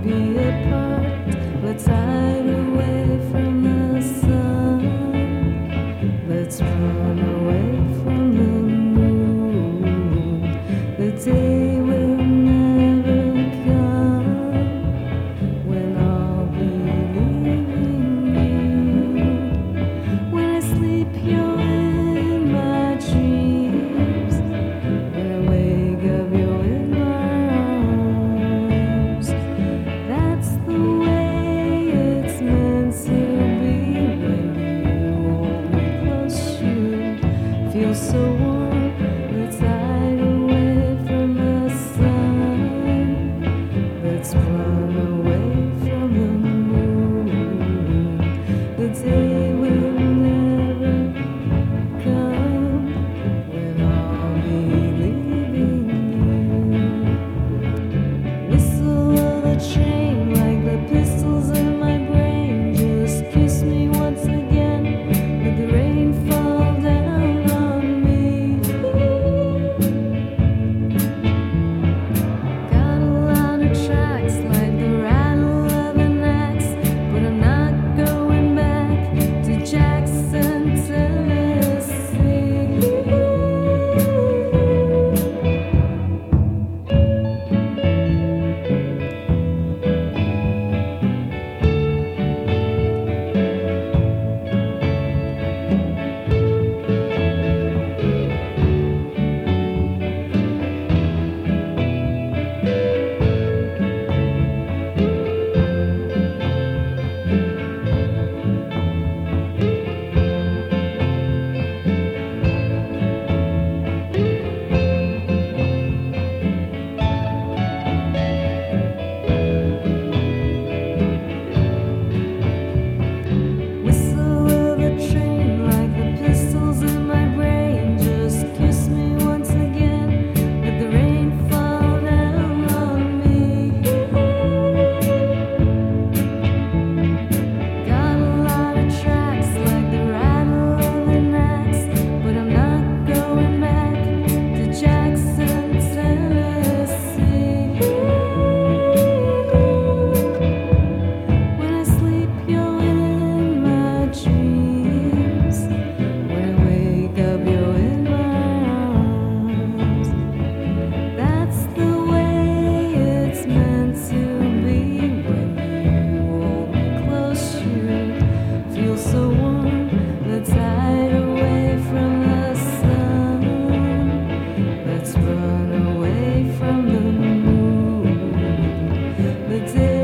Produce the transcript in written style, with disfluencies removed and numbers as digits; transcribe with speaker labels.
Speaker 1: be apart. Let's hide away from the sun. Let's run away from the moon. The day will never come when I'll be leaving you. When I sleep, you're in my dreams. When I wake up, you're in my arms. That's the way it's meant to be. When you hold me close, you feel so warm. Let's hide away from the sun. Let's run away from the moon. The day will never come when I'll be leaving you. Whistle of a train like the pistols in my brain. Just kiss me once again. Let the rain fall down on me. Got a lot of tracks like the rattle of an axe, but I'm not going back to Jackson, Tennessee. Whistle of a train like the pistols in my brain. Just kiss me once again. Let the rain fall down on me. Got a lot of tracks like the rattle of an axe, but I'm not going back to Jackson, Tennessee. When I sleep, you're in my dreams. When I wake up, you're in my arms. That's the way it's meant to be. When you hold me close, you feel so warm. Let's hide away from the sun. Let's run away from the moon. The day